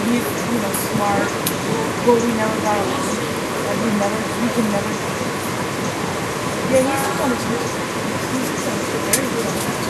he's, you know, smart, but we never got along. Like, we can never. Yeah, he's the kind of, he's the kind of very good.